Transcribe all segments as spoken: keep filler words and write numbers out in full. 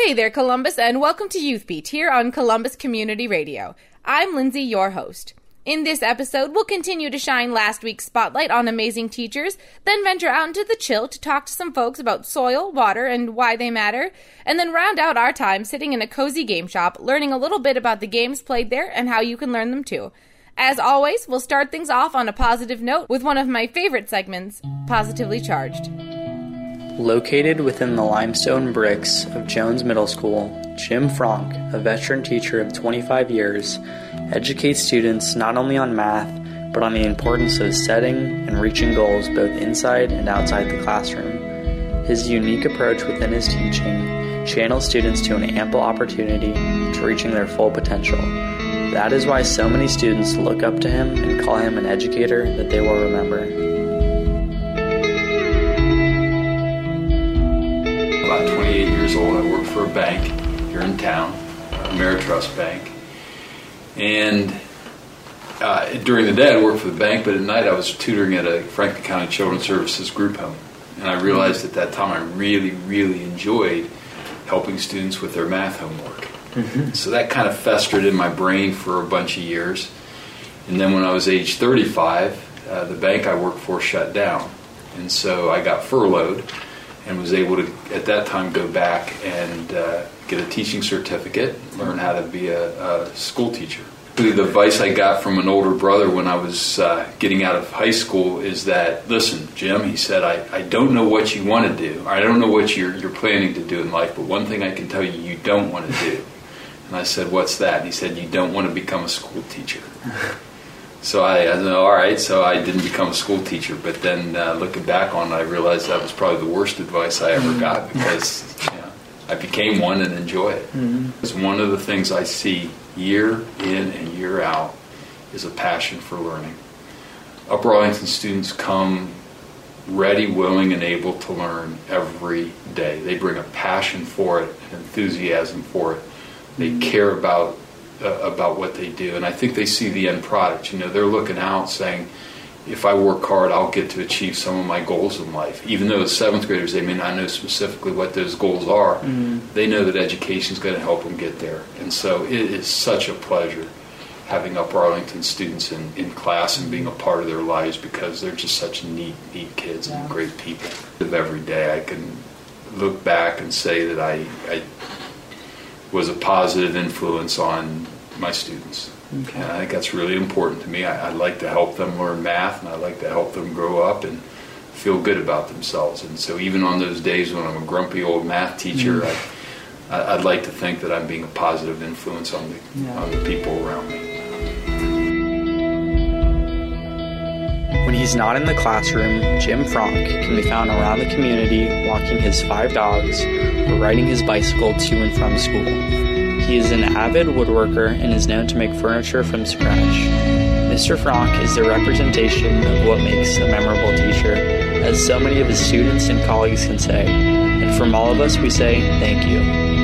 Hey there, Columbus, and welcome to Youth Beat here on Columbus Community Radio. I'm Lindsay, your host. In this episode, we'll continue to shine last week's spotlight on amazing teachers, then venture out into the chill to talk to some folks about soil, water, and why they matter, and then round out our time sitting in a cozy game shop, learning a little bit about the games played there and how you can learn them too. As always, we'll start things off on a positive note with one of my favorite segments, Positively Charged. Located within the limestone bricks of Jones Middle School, Jim Frank, a veteran teacher of twenty-five years, educates students not only on math, but on the importance of setting and reaching goals both inside and outside the classroom. His unique approach within his teaching channels students to an ample opportunity to reaching their full potential. That is why so many students look up to him and call him an educator that they will remember. About twenty-eight years old, I worked for a bank here in town, Ameritrust Bank. And uh, during the day I worked for the bank, but at night I was tutoring at a Franklin County Children's Services group home. And I realized at that time I really, really enjoyed helping students with their math homework. Mm-hmm. So that kind of festered in my brain for a bunch of years. And then when I was age thirty-five, uh, the bank I worked for shut down. And so I got furloughed and was able to, at that time, go back and uh, get a teaching certificate, learn how to be a, a school teacher. The advice I got from an older brother when I was uh, getting out of high school is that, listen, Jim, he said, I, I don't know what you want to do. I don't know what you're, you're planning to do in life, but one thing I can tell you, you don't want to do. And I said, what's that? And he said, you don't want to become a school teacher. So I, I said, all right, so I didn't become a school teacher. But then uh, looking back on it, I realized that was probably the worst advice I ever got because you know, I became one and enjoy it. Mm-hmm. It's one of the things I see year in and year out is a passion for learning. Upper Arlington students come ready, willing, and able to learn every day. They bring a passion for it, an enthusiasm for it. They care about uh, about what they do, and I think they see the end product. You know, they're looking out saying, if I work hard, I'll get to achieve some of my goals in life. Even though as seventh graders, they may not know specifically what those goals are, mm-hmm. they know that education is going to help them get there. And so it is such a pleasure having Upper Arlington students in, in class and being a part of their lives because they're just such neat, neat kids yeah. and great people. Every day I can look back and say that I, I was a positive influence on my students. Okay. And I think that's really important to me. I, I like to help them learn math, and I like to help them grow up and feel good about themselves. And so even on those days when I'm a grumpy old math teacher, mm-hmm. I, I'd like to think that I'm being a positive influence on the, yeah. on the people around me. When he's not in the classroom, Jim Frank can be found around the community walking his five dogs or riding his bicycle to and from school. He is an avid woodworker and is known to make furniture from scratch. Mister Frank is the representation of what makes a memorable teacher, as so many of his students and colleagues can say. And from all of us, we say thank you.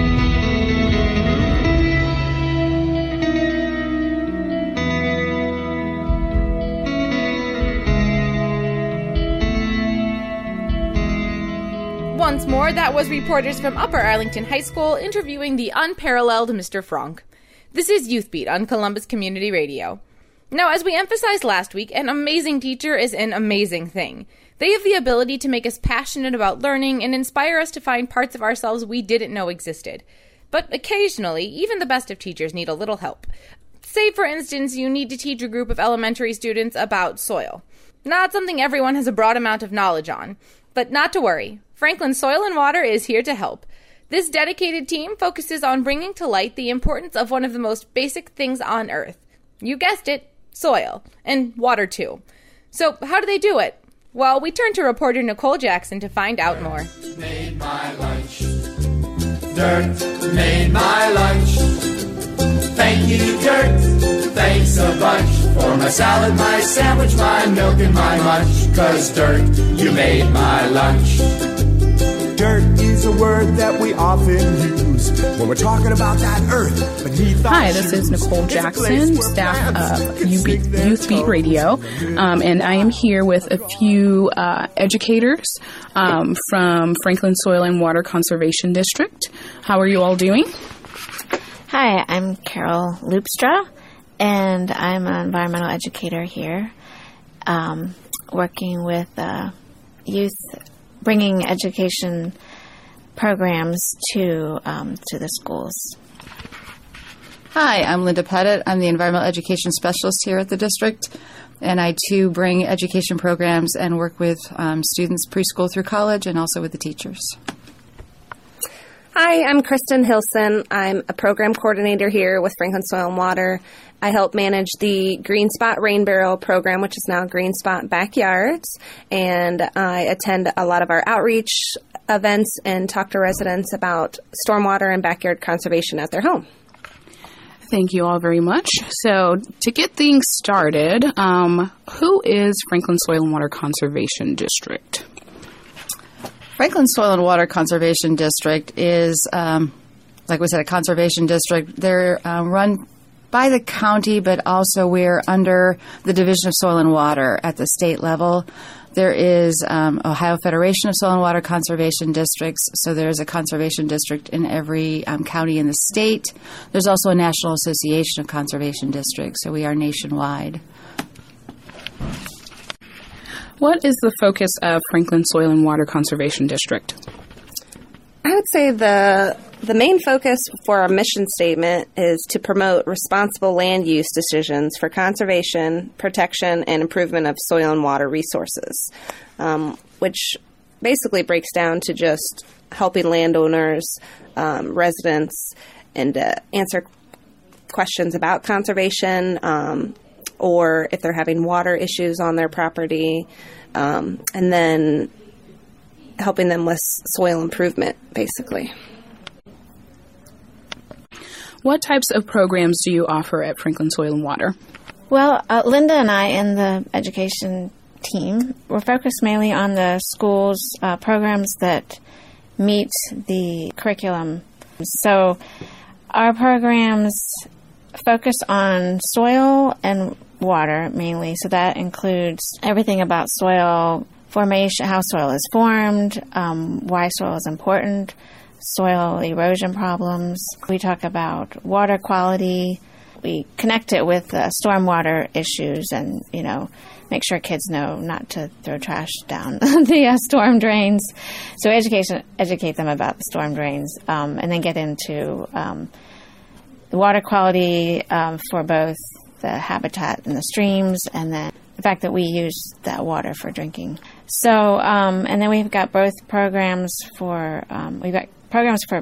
Once more, that was reporters from Upper Arlington High School interviewing the unparalleled Mister Frank. This is Youth Beat on Columbus Community Radio. Now, as we emphasized last week, an amazing teacher is an amazing thing. They have the ability to make us passionate about learning and inspire us to find parts of ourselves we didn't know existed. But occasionally, even the best of teachers need a little help. Say, for instance, you need to teach a group of elementary students about soil. Not something everyone has a broad amount of knowledge on. But not to worry. Franklin Soil and Water is here to help. This dedicated team focuses on bringing to light the importance of one of the most basic things on Earth. You guessed it, soil. And water, too. So how do they do it? Well, we turn to reporter Nicole Jackson to find out more. Dirt made my lunch. Dirt made my lunch. Thank you, Dirt. Thanks a bunch for my salad, my sandwich, my milk, and my munch. 'Cause Dirt, you made my lunch. Dirt is a word that we often use words when we're talking about that earth. But he thought Hi, this is Nicole Jackson, staff of Youth Beat Radio, um, and I am here with a few uh, educators um, from Franklin Soil and Water Conservation District. How are you all doing? Hi, I'm Carol Loopstra, and I'm an environmental educator here, um, working with uh, youth, bringing education programs to um, to the schools. Hi, I'm Linda Pettit. I'm the environmental education specialist here at the district, and I too bring education programs and work with um, students preschool through college and also with the teachers. Hi, I'm Kristen Hilson. I'm a program coordinator here with Franklin Soil and Water. I help manage the Green Spot Rain Barrel program, which is now Green Spot Backyards, and I attend a lot of our outreach events and talk to residents about stormwater and backyard conservation at their home. Thank you all very much. So to get things started, um, who is Franklin Soil and Water Conservation District? Franklin Soil and Water Conservation District is, um, like we said, a conservation district. They're um, run by the county, but also we're under the Division of Soil and Water at the state level. There is um, Ohio Federation of Soil and Water Conservation Districts, so there's a conservation district in every um, county in the state. There's also a National Association of Conservation Districts, so we are nationwide. What is the focus of Franklin Soil and Water Conservation District? I would say the the main focus for our mission statement is to promote responsible land use decisions for conservation, protection, and improvement of soil and water resources, um, which basically breaks down to just helping landowners, um, residents, and uh, answer questions about conservation, um, or if they're having water issues on their property, um, and then helping them with soil improvement, basically. What types of programs do you offer at Franklin Soil and Water? Well, uh, Linda and I in the education team, we're focused mainly on the schools' uh, programs that meet the curriculum. So our programs focus on soil and water mainly, so that includes everything about soil formation, how soil is formed, um, why soil is important, soil erosion problems. We talk about water quality. We connect it with uh, stormwater issues and, you know, make sure kids know not to throw trash down the uh, storm drains. So education, educate them about the storm drains, um, and then get into um, the water quality um, for both the habitat in the streams and then the fact that we use that water for drinking. So, um, and then we've got both programs for, um, we've got programs for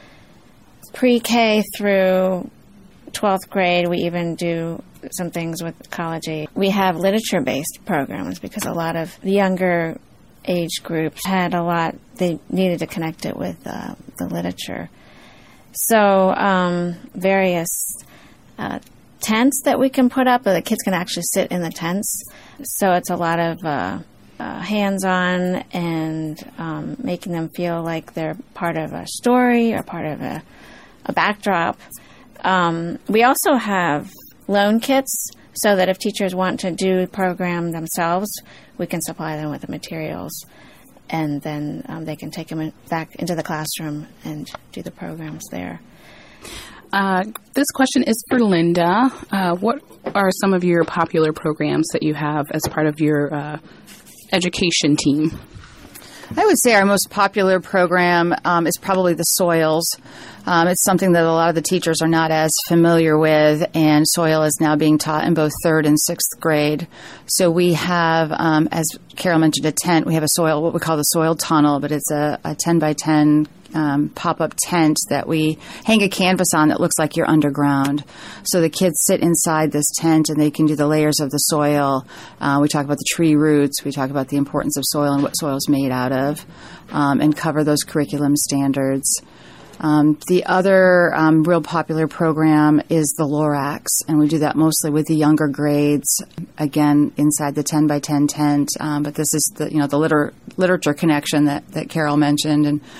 pre-K through twelfth grade. We even do some things with college age. We have literature-based programs because a lot of the younger age groups had a lot, they needed to connect it with uh, the literature. So, um, various uh, tents that we can put up, but the kids can actually sit in the tents. So it's a lot of uh, uh, hands-on and um, making them feel like they're part of a story or part of a, a backdrop. Um, we also have loan kits so that if teachers want to do a program themselves, we can supply them with the materials, and then um, they can take them in, back into the classroom and do the programs there. Uh, this question is for Linda. Uh, what are some of your popular programs that you have as part of your uh, education team? I would say our most popular program um, is probably the soils. Um, it's something that a lot of the teachers are not as familiar with, and soil is now being taught in both third and sixth grade. So we have, um, as Carol mentioned, a tent. We have a soil, what we call the soil tunnel, but it's a, a ten by ten Um, pop-up tent that we hang a canvas on that looks like you're underground. So the kids sit inside this tent and they can do the layers of the soil. Uh, we talk about the tree roots. We talk about the importance of soil and what soil is made out of, um, and cover those curriculum standards. Um, the other um, real popular program is the Lorax, and we do that mostly with the younger grades, again, inside the ten by ten tent. Um, but this is the, you know, the liter- literature connection that, that Carol mentioned. And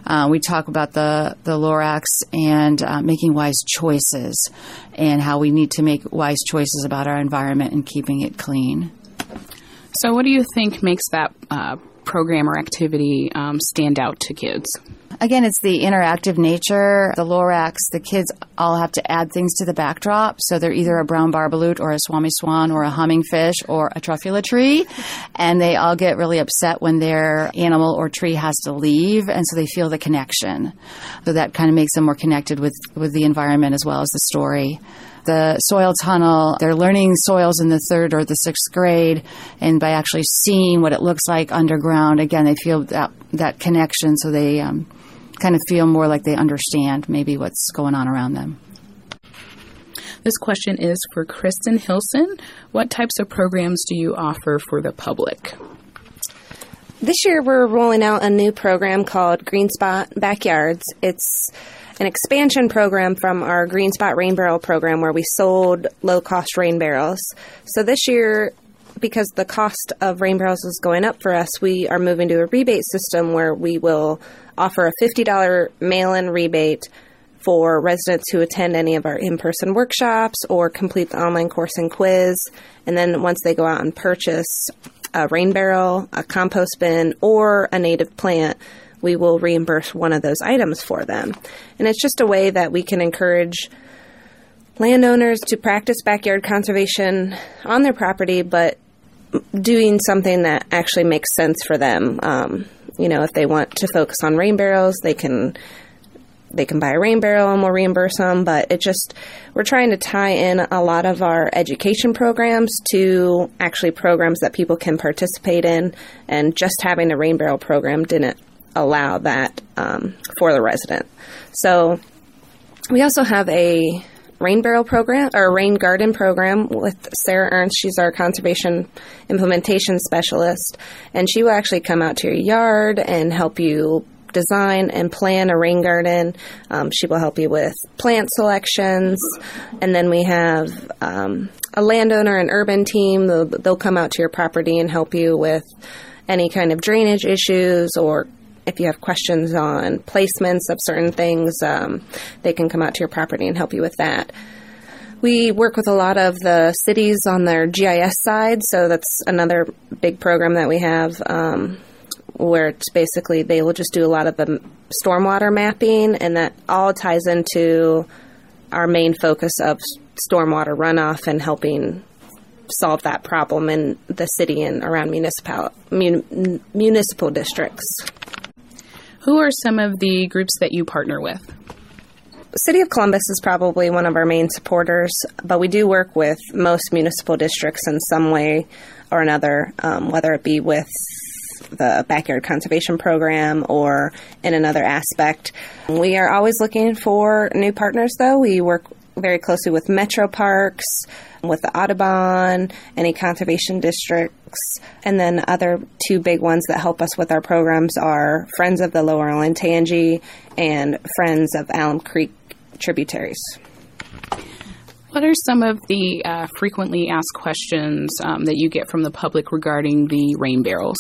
Uh, we talk about the, the Lorax and uh, making wise choices and how we need to make wise choices about our environment and keeping it clean. So what do you think makes that uh, program or activity um, stand out to kids? Again, it's the interactive nature. The Lorax, the kids all have to add things to the backdrop. So they're either a brown barbaloot or a swami swan or a humming fish or a truffula tree. And they all get really upset when their animal or tree has to leave. And so they feel the connection. So that kind of makes them more connected with, with the environment as well as the story. The soil tunnel, they're learning soils in the third or the sixth grade, and by actually seeing what it looks like underground, again, they feel that, that connection, so they um, kind of feel more like they understand maybe what's going on around them. This question is for Kristen Hilson. What types of programs do you offer for the public? This year we're rolling out a new program called Green Spot Backyards. It's an expansion program from our Green Spot Rain Barrel program where we sold low-cost rain barrels. So this year, because the cost of rain barrels is going up for us, we are moving to a rebate system where we will offer a fifty dollars mail-in rebate for residents who attend any of our in-person workshops or complete the online course and quiz. And then once they go out and purchase a rain barrel, a compost bin, or a native plant, we will reimburse one of those items for them. And it's just a way that we can encourage landowners to practice backyard conservation on their property, but doing something that actually makes sense for them. Um, you know, if they want to focus on rain barrels, they can they can buy a rain barrel and we'll reimburse them. But it just, we're trying to tie in a lot of our education programs to actually programs that people can participate in. And just having a rain barrel program didn't allow that um, for the resident. So we also have a rain barrel program or rain garden program with Sarah Ernst. She's our conservation implementation specialist, and she will actually come out to your yard and help you design and plan a rain garden. Um, she will help you with plant selections, and then we have um, a landowner and urban team. They'll, they'll come out to your property and help you with any kind of drainage issues, or if you have questions on placements of certain things, um, they can come out to your property and help you with that. We work with a lot of the cities on their G I S side, so that's another big program that we have, um, where it's basically they will just do a lot of the stormwater mapping, and that all ties into our main focus of stormwater runoff and helping solve that problem in the city and around municipal mun, municipal districts. Who are some of the groups that you partner with? City of Columbus is probably one of our main supporters, but we do work with most municipal districts in some way or another, um, whether it be with the Backyard Conservation Program or in another aspect. We are always looking for new partners, though. We work very closely with Metro Parks, with the Audubon, any conservation districts, and then other two big ones that help us with our programs are Friends of the Lower Olentangy and Friends of Alum Creek Tributaries. What are some of the uh, frequently asked questions um, that you get from the public regarding the rain barrels?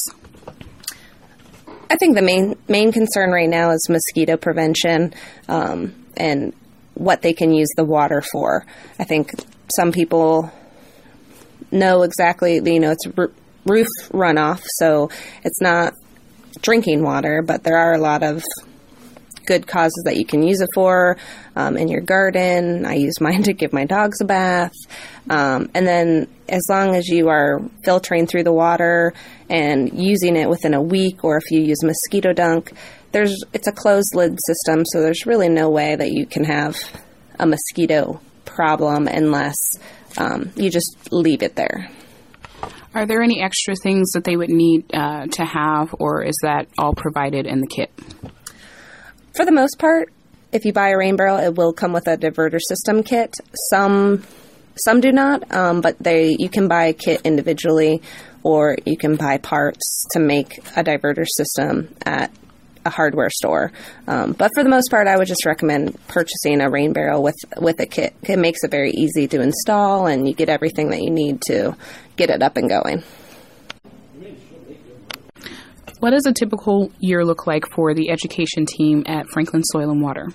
I think the main main concern right now is mosquito prevention um, and what they can use the water for. I think some people know exactly, you know, it's r- roof runoff, so it's not drinking water, but there are a lot of good causes that you can use it for um, in your garden. I use mine to give my dogs a bath. Um, and then as long as you are filtering through the water and using it within a week, or if you use mosquito dunk, there's it's a closed lid system, so there's really no way that you can have a mosquito problem unless um, you just leave it there. Are there any extra things that they would need uh, to have, or is that all provided in the kit? For the most part, if you buy a rain barrel, it will come with a diverter system kit. Some some do not, um, but they you can buy a kit individually, or you can buy parts to make a diverter system at a hardware store. Um, but for the most part, I would just recommend purchasing a rain barrel with, with a kit. It makes it very easy to install, and you get everything that you need to get it up and going. What does a typical year look like for the education team at Franklin Soil and Water?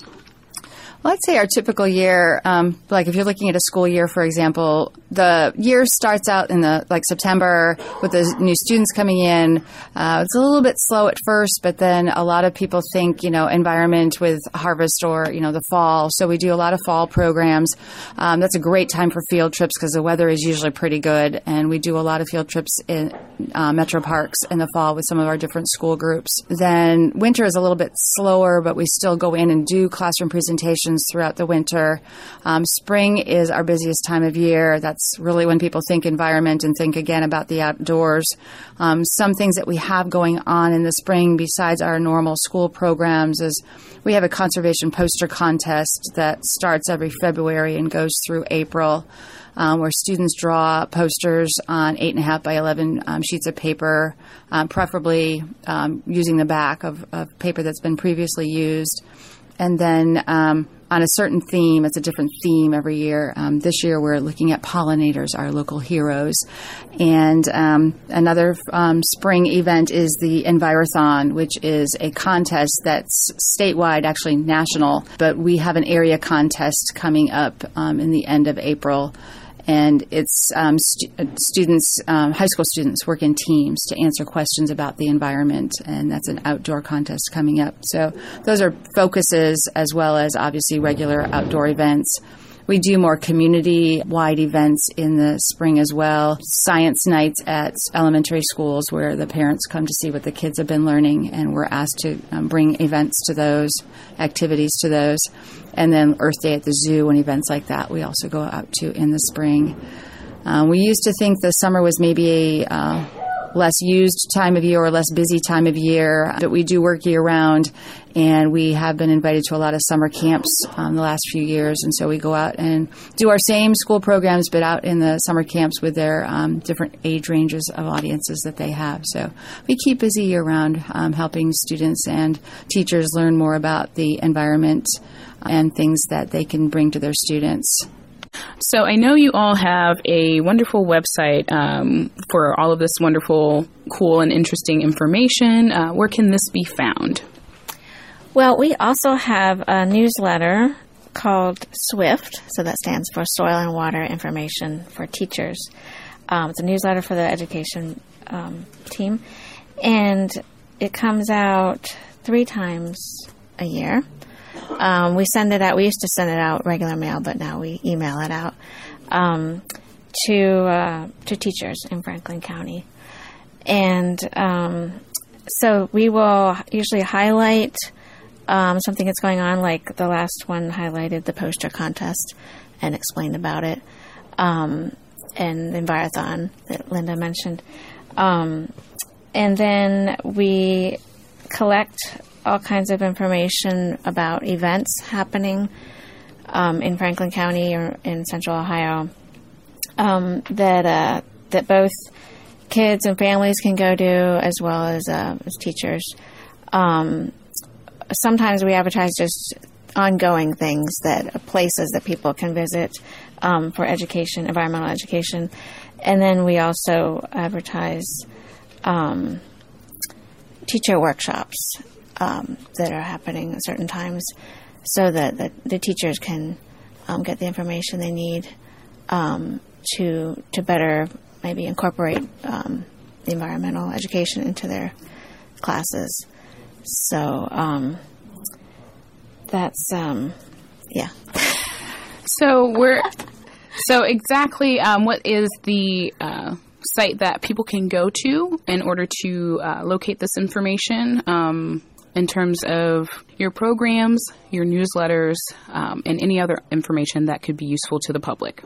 Well, I'd say our typical year, um, like if you're looking at a school year, for example, the year starts out in the like September with the new students coming in. Uh, it's a little bit slow at first, but then a lot of people think, you know, environment with harvest or, you know, the fall. So we do a lot of fall programs. Um, that's a great time for field trips because the weather is usually pretty good. And we do a lot of field trips in uh, metro parks in the fall with some of our different school groups. Then winter is a little bit slower, but we still go in and do classroom presentations throughout the winter. Um, spring is our busiest time of year. That's really when people think environment and think again about the outdoors. Um, some things that we have going on in the spring besides our normal school programs is we have a conservation poster contest that starts every February and goes through April. Um, where students draw posters on eight and a half by eleven um, sheets of paper, um, preferably um, using the back of, of paper that's been previously used. And then um, on a certain theme, it's a different theme every year. Um, this year we're looking at pollinators, our local heroes. And um, another um, spring event is the Envirothon, which is a contest that's statewide, actually national. But we have an area contest coming up um, in the end of April. And it's um, stu- students, um, high school students work in teams to answer questions about the environment, and that's an outdoor contest coming up. So those are focuses as well as obviously regular outdoor events. We do more community-wide events in the spring as well. Science nights at elementary schools where the parents come to see what the kids have been learning, and we're asked to um, bring events to those, activities to those. And then Earth Day at the zoo and events like that we also go out to in the spring. Uh, we used to think the summer was maybe a uh, less used time of year or less busy time of year, but we do work year-round, and we have been invited to a lot of summer camps um, the last few years, and so we go out and do our same school programs, but out in the summer camps with their um, different age ranges of audiences that they have. So we keep busy year-round um, helping students and teachers learn more about the environment and things that they can bring to their students. So I know you all have a wonderful website um, for all of this wonderful, cool, and interesting information. Uh, where can this be found? Well, we also have a newsletter called SWIFT, so that stands for Soil and Water Information for Teachers. Um, it's a newsletter for the education um, team, and it comes out three times a year. Um, we send it out. We used to send it out regular mail, but now we email it out um, to uh, to teachers in Franklin County. And um, so we will usually highlight um, something that's going on, like the last one highlighted the poster contest and explained about it, um, and the Envirothon that Linda mentioned. Um, and then we collect all kinds of information about events happening um, in Franklin County or in Central Ohio um, that uh, that both kids and families can go to, as well as, uh, as teachers. Um, sometimes we advertise just ongoing things, that places that people can visit um, for education, environmental education, and then we also advertise um, teacher workshops Um, that are happening at certain times, so that, that the teachers can um, get the information they need um, to to better maybe incorporate um, the environmental education into their classes. So um, that's um, yeah. So we're so exactly um, what is the uh, site that people can go to in order to uh, locate this information? Um, in terms of your programs, your newsletters, um, and any other information that could be useful to the public?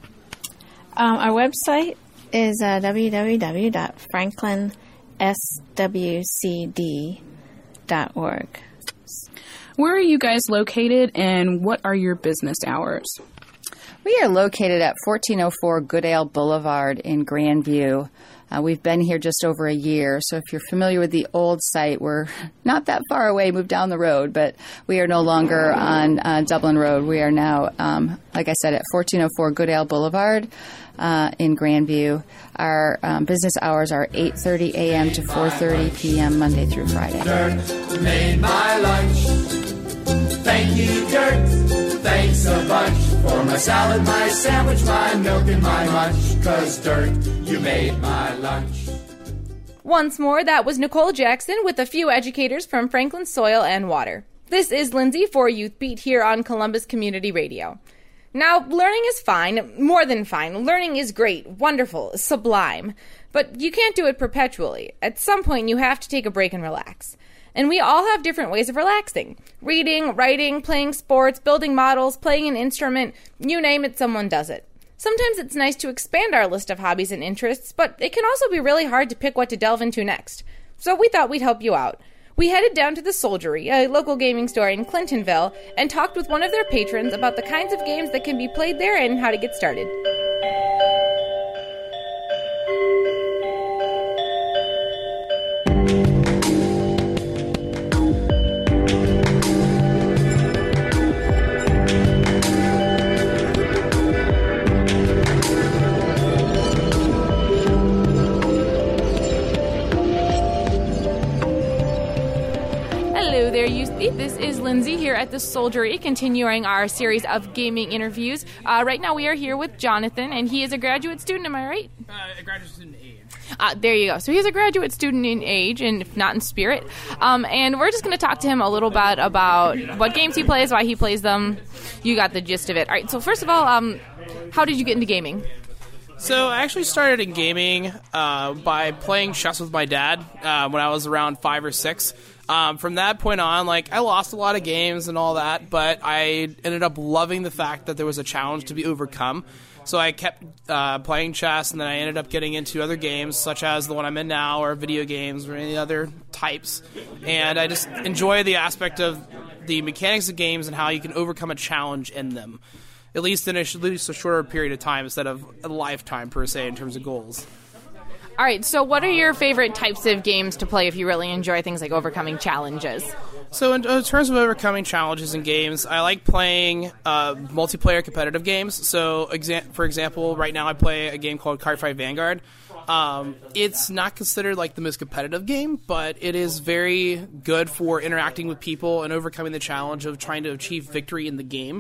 Um, our website is uh, w w w dot franklin s w c d dot org. Where are you guys located, and what are your business hours? We are located at fourteen oh four Goodale Boulevard in Grandview. Uh, we've been here just over a year, so if you're familiar with the old site, we're not that far away, moved down the road, but we are no longer on uh, Dublin Road. We are now, um, like I said, at fourteen oh four Goodale Boulevard uh, in Grandview. Our um, business hours are eight thirty a.m. to four thirty p.m. Monday through Friday. Dirt made my lunch. Thank you, Dirt. Thanks a bunch for my salad, my sandwich, my milk, and my munch. 'Cause Dirt, you made my lunch. Once more, that was Nicole Jackson with a few educators from Franklin Soil and Water. This is Lindsay for Youth Beat here on Columbus Community Radio. Now, learning is fine, more than fine. Learning is great, wonderful, sublime. But you can't do it perpetually. At some point, you have to take a break and relax. And we all have different ways of relaxing. Reading, writing, playing sports, building models, playing an instrument, you name it, someone does it. Sometimes it's nice to expand our list of hobbies and interests, but it can also be really hard to pick what to delve into next. So we thought we'd help you out. We headed down to the Soldiery, a local gaming store in Clintonville, and talked with one of their patrons about the kinds of games that can be played there and how to get started. This is Lindsay here at the Soldiery, continuing our series of gaming interviews. Uh, right now we are here with Jonathan, and he is a graduate student, am I right? Uh, a graduate student in age. Uh, there you go. So he's a graduate student in age, and if not in spirit. Um, and we're just going to talk to him a little bit about what games he plays, why he plays them. You got the gist of it. All right, so first of all, um, how did you get into gaming? So I actually started in gaming uh, by playing chess with my dad uh, when I was around five or six. Um, from that point on, like, I lost a lot of games and all that, but I ended up loving the fact that there was a challenge to be overcome. So I kept uh, playing chess, and then I ended up getting into other games, such as the one I'm in now, or video games, or any other types. And I just enjoy the aspect of the mechanics of games and how you can overcome a challenge in them, at least in a, at least a shorter period of time instead of a lifetime, per se, in terms of goals. All right, so what are your favorite types of games to play if you really enjoy things like overcoming challenges? So in, in terms of overcoming challenges in games, I like playing uh, multiplayer competitive games. So exa- for example, right now I play a game called Cardfight Vanguard. Um, it's not considered like the most competitive game, but it is very good for interacting with people and overcoming the challenge of trying to achieve victory in the game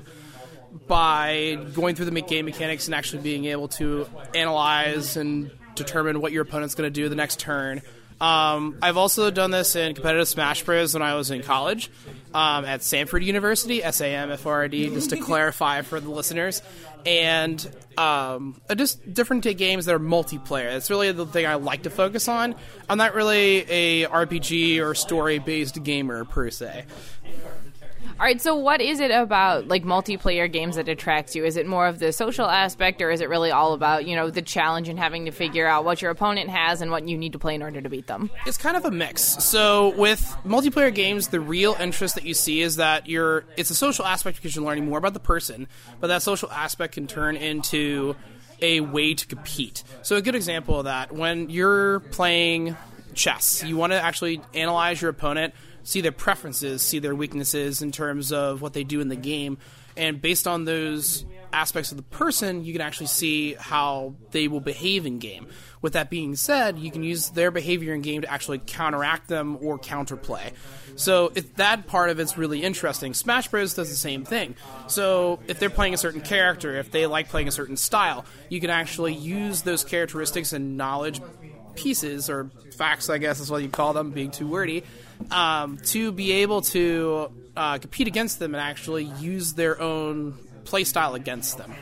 by going through the game mechanics and actually being able to analyze and determine what your opponent's going to do the next turn. Um, I've also done this in competitive Smash Bros. When I was in college um, at Samford University, S A M F O R D, just to clarify for the listeners. And um, just different games that are multiplayer. That's really the thing I like to focus on. I'm not really a R P G or story-based gamer, per se. All right, so what is it about, like, multiplayer games that attracts you? Is it more of the social aspect, or is it really all about, you know, the challenge and having to figure out what your opponent has and what you need to play in order to beat them? It's kind of a mix. So with multiplayer games, the real interest that you see is that you're it's a social aspect because you're learning more about the person, but that social aspect can turn into a way to compete. So a good example of that, when you're playing chess, you want to actually analyze your opponent, see their preferences, see their weaknesses in terms of what they do in the game. And based on those aspects of the person, you can actually see how they will behave in game. With that being said, you can use their behavior in game to actually counteract them or counterplay. So if that part of it's really interesting. Smash Bros. Does the same thing. So if they're playing a certain character, if they like playing a certain style, you can actually use those characteristics and knowledge pieces, or facts, I guess is what you call them, being too wordy, um, to be able to uh, compete against them and actually use their own play style against them.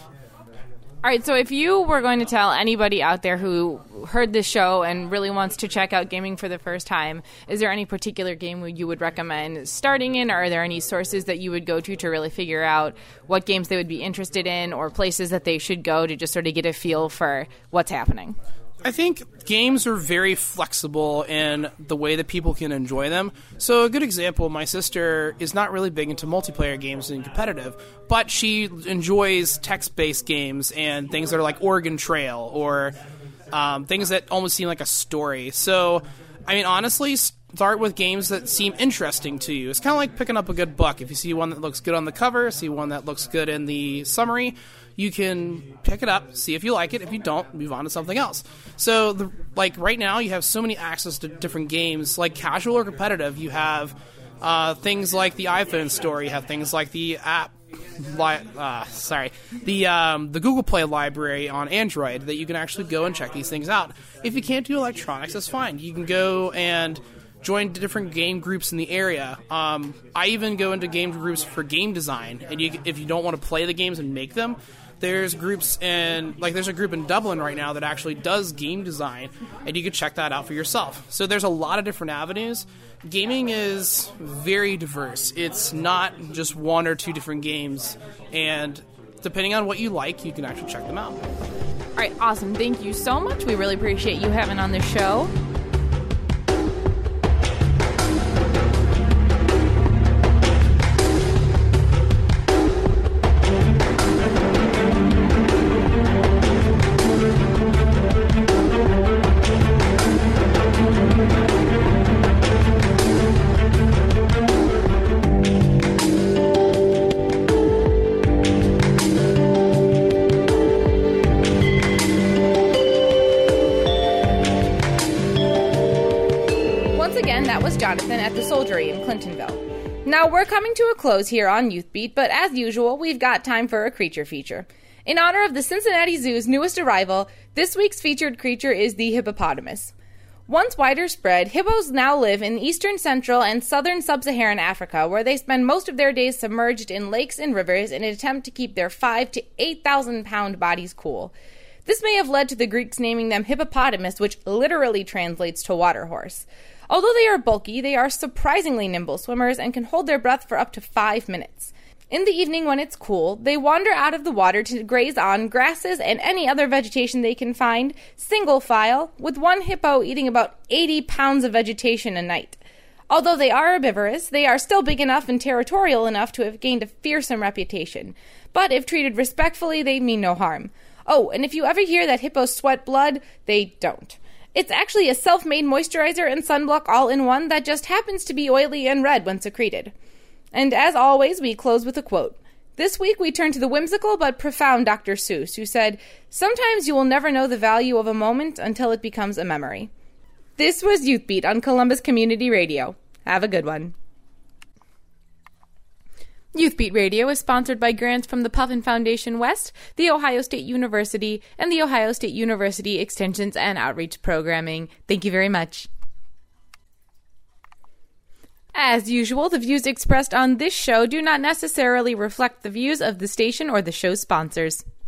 All right, so if you were going to tell anybody out there who heard this show and really wants to check out gaming for the first time, is there any particular game you would recommend starting in, or are there any sources that you would go to to really figure out what games they would be interested in, or places that they should go to just sort of get a feel for what's happening? I think games are very flexible in the way that people can enjoy them. So a good example, my sister is not really big into multiplayer games and competitive, but she enjoys text-based games and things that are like Oregon Trail or um, things that almost seem like a story. So, I mean, honestly, start with games that seem interesting to you. It's kind of like picking up a good book. If you see one that looks good on the cover, see one that looks good in the summary, you can pick it up, see if you like it. If you don't, move on to something else. So, the, like, right now, you have so many access to different games. Like, casual or competitive, you have uh, things like the iPhone Store. You have things like the app, li- uh, sorry, the um, the Google Play library on Android that you can actually go and check these things out. If you can't do electronics, that's fine. You can go and join different game groups in the area. Um, I even go into game groups for game design, and you, if you don't want to play the games and make them, there's groups in, like there's a group in Dublin right now that actually does game design, and you can check that out for yourself. So there's a lot of different avenues. Gaming is very diverse. It's not just one or two different games, and depending on what you like, you can actually check them out. All right, awesome. Thank you so much. We really appreciate you having on the show. Jonathan at the Soldiery in Clintonville. Now, we're coming to a close here on Youth Beat, but as usual, we've got time for a creature feature. In honor of the Cincinnati Zoo's newest arrival, this week's featured creature is the hippopotamus. Once wider spread, hippos now live in eastern, central, and southern sub-Saharan Africa, where they spend most of their days submerged in lakes and rivers in an attempt to keep their five to eight thousand pound bodies cool. This may have led to the Greeks naming them hippopotamus, which literally translates to water horse. Although they are bulky, they are surprisingly nimble swimmers and can hold their breath for up to five minutes. In the evening when it's cool, they wander out of the water to graze on grasses and any other vegetation they can find, single file, with one hippo eating about eighty pounds of vegetation a night. Although they are herbivorous, they are still big enough and territorial enough to have gained a fearsome reputation. But if treated respectfully, they mean no harm. Oh, and if you ever hear that hippos sweat blood, they don't. It's actually a self-made moisturizer and sunblock all in one that just happens to be oily and red when secreted. And as always, we close with a quote. This week we turn to the whimsical but profound Doctor Seuss, who said, "Sometimes you will never know the value of a moment until it becomes a memory." This was Youth Beat on Columbus Community Radio. Have a good one. Youth Beat Radio is sponsored by grants from the Puffin Foundation West, The Ohio State University, and the Ohio State University Extensions and Outreach Programming. Thank you very much. As usual, the views expressed on this show do not necessarily reflect the views of the station or the show's sponsors.